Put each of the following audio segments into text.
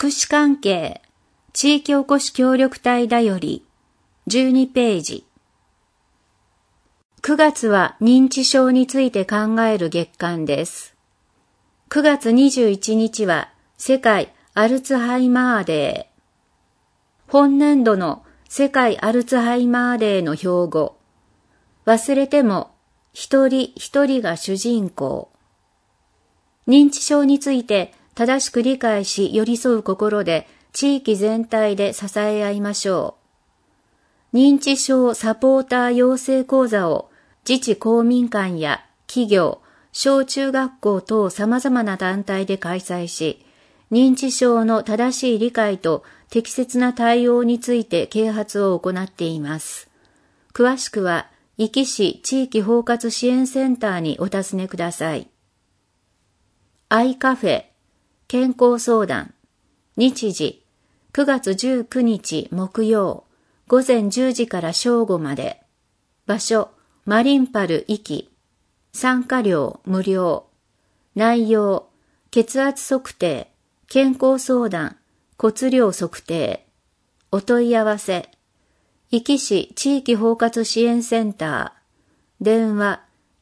福祉関係地域おこし協力隊だより12ページ。9月は認知症について考える月間です。9月21日は世界アルツハイマーデー。本年度の世界アルツハイマーデーの標語。忘れても一人一人が主人公。認知症について正しく理解し寄り添う心で地域全体で支え合いましょう。認知症サポーター養成講座を自治公民館や企業、小中学校等様々な団体で開催し、認知症の正しい理解と適切な対応について啓発を行っています。詳しくは、壱岐市地域包括支援センターにお尋ねください。アイカフェ、健康相談、日時、9月19日木曜、午前10時から正午まで。場所、マリンパル壱岐。参加料無料。内容、血圧測定、健康相談、骨量測定。お問い合わせ、壱岐市地域包括支援センター。電話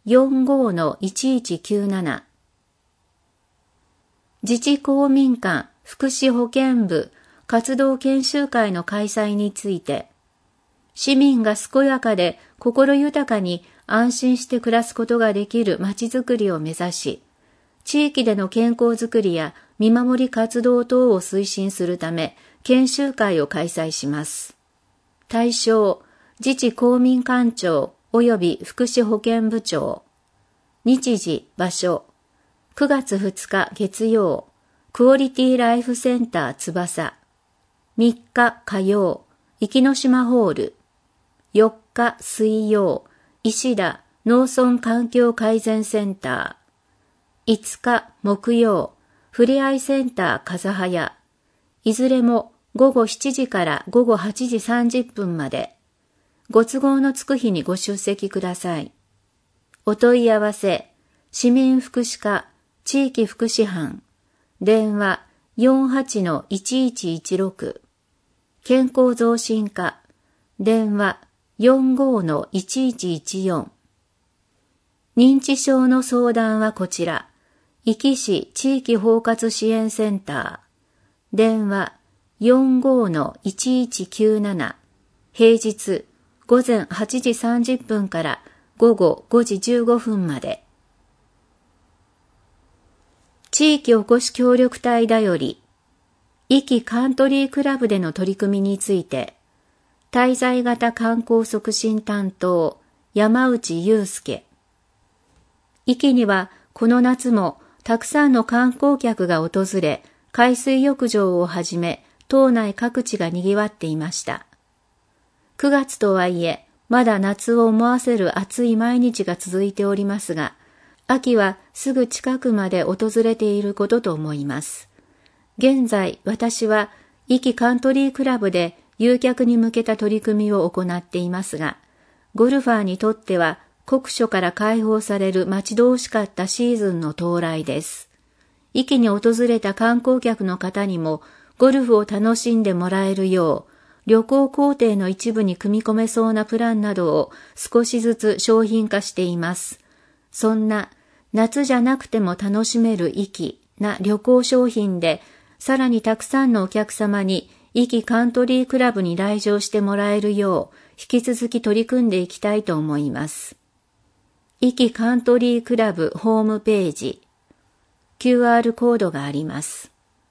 45-1197。自治公民館福祉保健部活動研修会の開催について、市民が健やかで心豊かに安心して暮らすことができるまちづくりを目指し、地域での健康づくりや見守り活動等を推進するため、研修会を開催します。対象、自治公民館長及び福祉保健部長。日時、場所、9月2日月曜、クオリティライフセンター翼。3日火曜、壱岐島ホール。4日水曜、石田農村環境改善センター。5日木曜、ふれあいセンター風早。いずれも午後7時から午後8時30分まで。ご都合のつく日にご出席ください。お問い合わせ、市民福祉課、地域福祉班。電話 48-1116。健康増進課。電話 45-1114。認知症の相談はこちら。壱岐市地域包括支援センター。電話 45-1197。平日午前8時30分から午後5時15分まで。地域おこし協力隊だより、壱岐カントリークラブでの取り組みについて、滞在型観光促進担当、山内祐介。壱岐にはこの夏もたくさんの観光客が訪れ、海水浴場をはじめ、島内各地が賑わっていました。9月とはいえ、まだ夏を思わせる暑い毎日が続いておりますが、秋はすぐ近くまで訪れていることと思います。現在、私は壱岐カントリークラブで誘客に向けた取り組みを行っていますが、ゴルファーにとっては酷暑から解放される待ち遠しかったシーズンの到来です。壱岐に訪れた観光客の方にもゴルフを楽しんでもらえるよう、旅行工程の一部に組み込めそうなプランなどを少しずつ商品化しています。そんな夏じゃなくても楽しめる壱岐な旅行商品で、さらにたくさんのお客様に壱岐カントリークラブに来場してもらえるよう、引き続き取り組んでいきたいと思います。壱岐カントリークラブホームページ、QR コードがあります。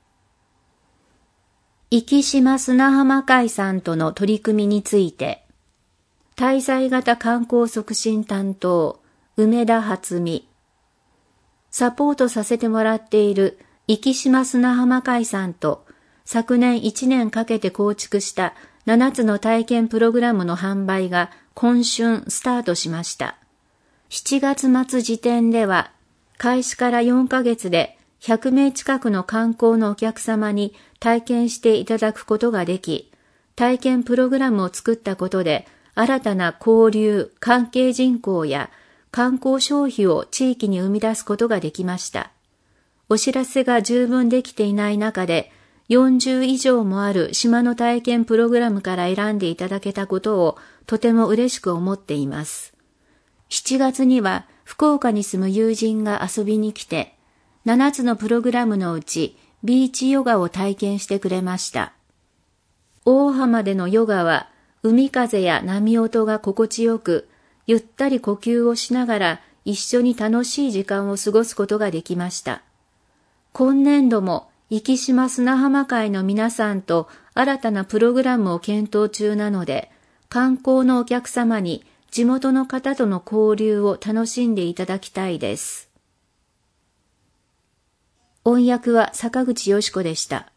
壱岐島砂浜会さんとの取り組みについて、滞在型観光促進担当、梅田初美。サポートさせてもらっている壱岐島砂浜会さんと、昨年1年かけて構築した7つの体験プログラムの販売が今春スタートしました。7月末時点では、開始から4ヶ月で100名近くの観光のお客様に体験していただくことができ、体験プログラムを作ったことで、新たな交流、関係人口や観光消費を地域に生み出すことができました。お知らせが十分できていない中で、 40以上もある島の体験プログラムから選んでいただけたことをとても嬉しく思っています。7月には福岡に住む友人が遊びに来て、7つのプログラムのうちビーチヨガを体験してくれました。大浜でのヨガは海風や波音が心地よく、ゆったり呼吸をしながら一緒に楽しい時間を過ごすことができました。今年度も壱島砂浜会の皆さんと新たなプログラムを検討中なので、観光のお客様に地元の方との交流を楽しんでいただきたいです。音訳は坂口よし子でした。